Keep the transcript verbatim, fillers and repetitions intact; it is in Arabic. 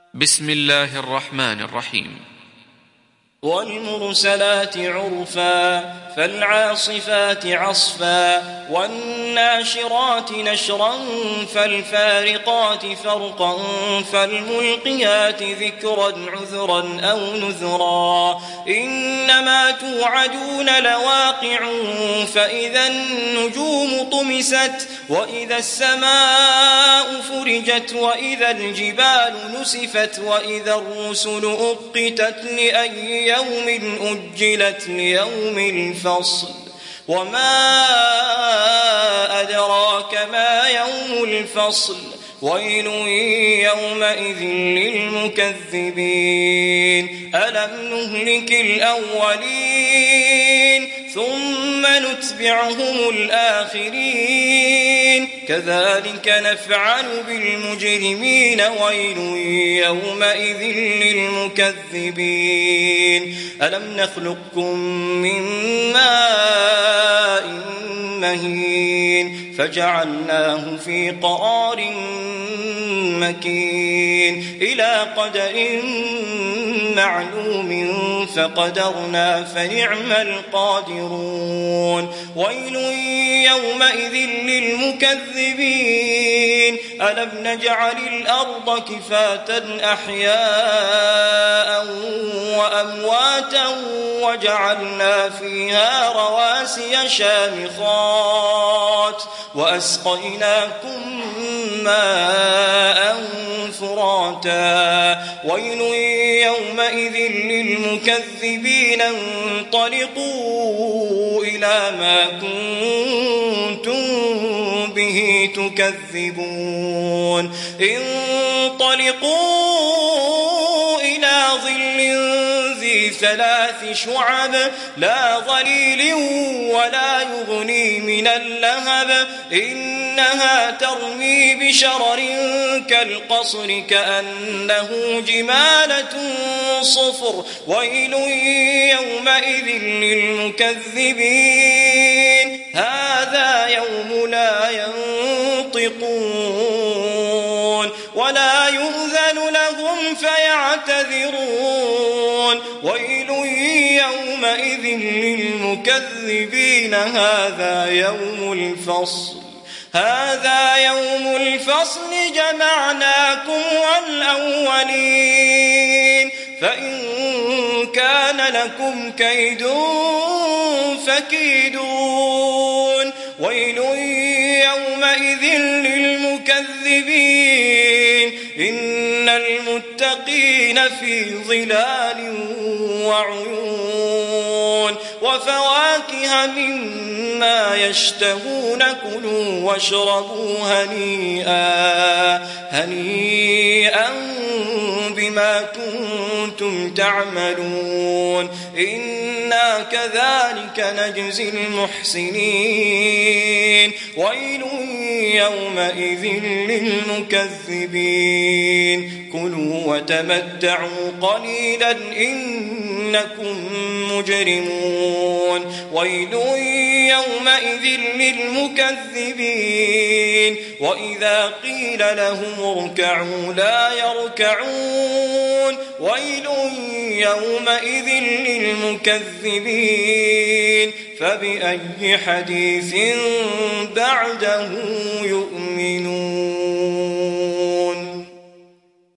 بسم الله الرحمن الرحيم. والمرسلات عرفا فالعاصفات عصفا والناشرات نشرا فالفارقات فرقا فالملقيات ذكرا عذرا أو نذرا إنما توعدون لواقع فإذا النجوم طمست وإذا السماء فرجت وإذا الجبال نسفت وإذا الرسل أقتت لأي يوم أجلت ليوم الفصل وما أدراك ما يوم الفصل ويل يومئذ للمكذبين ألم نهلك الأولين ثم نتبعهم الآخرين كذلك نفعل بالمجرمين ويل يومئذ للمكذبين ألم نخلقكم من ماء مهين فجعلناه في قرار مكين إلى قدر معلوم فقدرنا فنعم القادرون ويل يومئذ للمكذبين ألم نجعل الأرض كفاة أحياء وأمواتا وجعلنا فيها رواسي شامخات وأسقيناكم ماء فراتا ويل يومئذ للمكذبين انطلقوا إلى ما كنتم به تكذبون انطلقوا إلى ظل ذي ثلاث شعب لا ظليل ولا يغني من اللهب إنها ترمي بشرر كالقصر كأنه جمالة صفر ويل يومئذ للمكذبين هذا يوم لا ينطقون ولا يؤذن لهم فيعتذرون ويل يومئذ للمكذبين هذا يوم الفصل هذا يوم الفصل جمعناكم والأولين فإن كان لكم كيد فكيدون ويل يومئذ للمكذبين إن المتقين في ظلال وعيون وفواكه مما يشتهون كلوا واشربوا هنيئا هنيئا بما كنتم تعملون إنا كذلك نجزي المحسنين ويل يومئذ للمكذبين كلوا وتمتعوا قليلا إنكم مجرمون ويل يومئذ للمكذبين وإذا قيل لهم اركعوا لا يركعون ويل يومئذ للمكذبين فبأي حديث بعده يؤمنون.